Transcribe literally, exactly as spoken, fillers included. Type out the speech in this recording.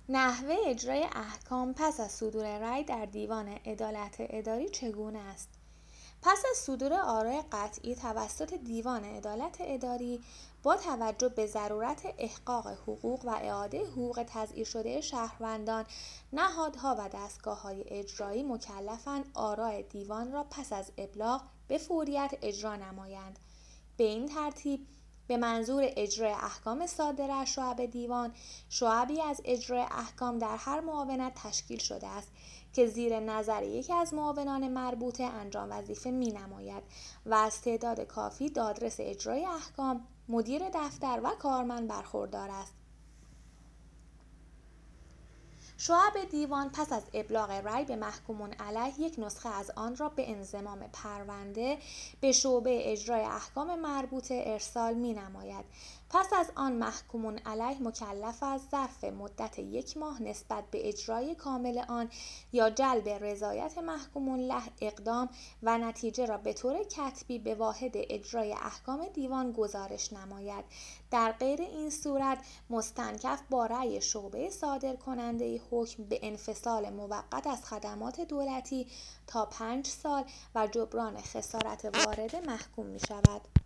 نحوه اجرای احکام پس از صدور رأی در دیوان عدالت اداری چگونه است؟ پس از صدور آرای قطعی توسط دیوان عدالت اداری، با توجه به ضرورت احقاق حقوق و اعاده حقوق تضییع شده شهروندان، نهادها و دستگاه‌های اجرایی مکلفند آرای دیوان را پس از ابلاغ به فوریت اجرا نمایند. به این ترتیب به منظور اجرای احکام صادره از شعب دیوان، شعبی از اجرای احکام در هر معاونت تشکیل شده است که زیر نظر یکی از معاونان مربوطه انجام وظیفه می نماید و از تعداد کافی دادرس اجرای احکام، مدیر دفتر و کارمند برخوردار است. شعب دیوان پس از ابلاغ رأی به محکومون علیه یک نسخه از آن را به انضمام پرونده به شعبه اجرای احکام مربوطه ارسال می نماید. پس از آن محکومون علیه مکلف است ظرف مدت یک ماه نسبت به اجرای کامل آن یا جلب رضایت محکومون له اقدام و نتیجه را به طور کتبی به واحد اجرای احکام دیوان گزارش نماید. در غیر این صورت مستنکف با رأی شعبه صادر کننده حکم به انفصال موقت از خدمات دولتی تا پنج سال و جبران خسارت وارده محکوم می شود.